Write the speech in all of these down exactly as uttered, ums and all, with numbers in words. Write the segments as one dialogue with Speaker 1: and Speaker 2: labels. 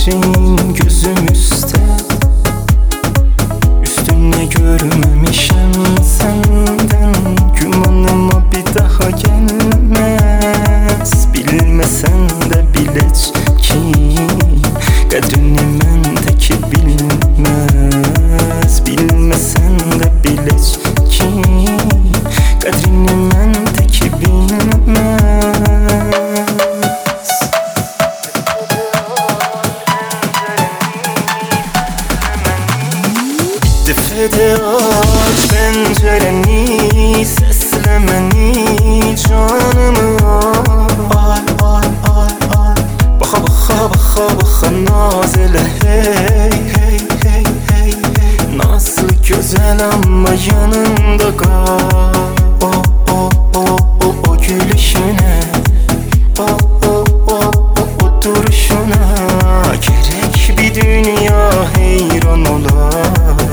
Speaker 1: ellerin gözümüzde, üstüne görmemişim senden. Gümanıma bir daha gelmez. Bilmesen de bilecek ki kadrini mendeki bilmez. Bilmesen de bilecek ki kadrini mendeki bilmez. Defede aç pencereni, seslemeni, canımı al, al, al, al. Baka baka baka baka nazele, hey hey hey hey hey. Nasıl güzel ama yanımda kal. O o o o o gülüşüne, o o o o o duruşuna gerek bir dünya heyran olar.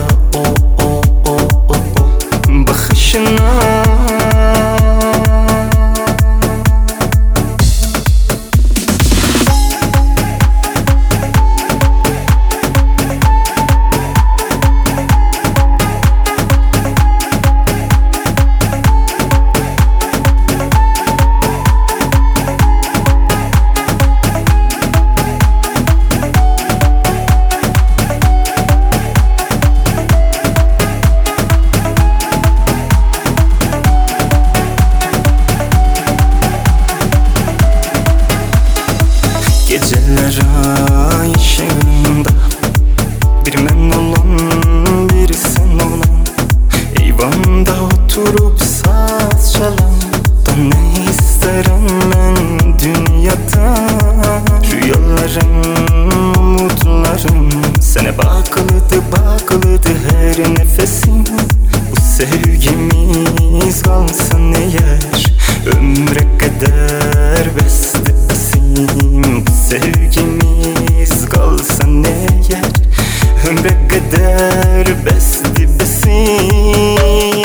Speaker 1: Geceler ay ışığında bir men olan, biri sen olan, eyvanda oturup saz çalan. Da ne isterim ben dünyada, rüyalarım, umutlarım sana bakılıdı bakılıdı her nefesim. Bu sevgimiz kalsın eğer ömre kadar beste besim. Bu sevgimiz kalsın eğer ömre kadar beste besim.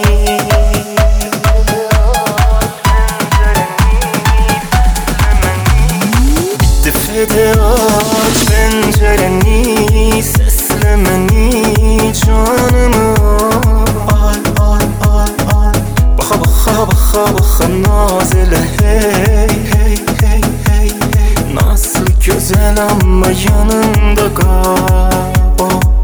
Speaker 1: Defede aç pencereni, seslemeni, canımı al, al, al, al. Baka baka baka baka nazele, hey hey hey hey hey. Nasıl güzel ama yanımda kal. Oh.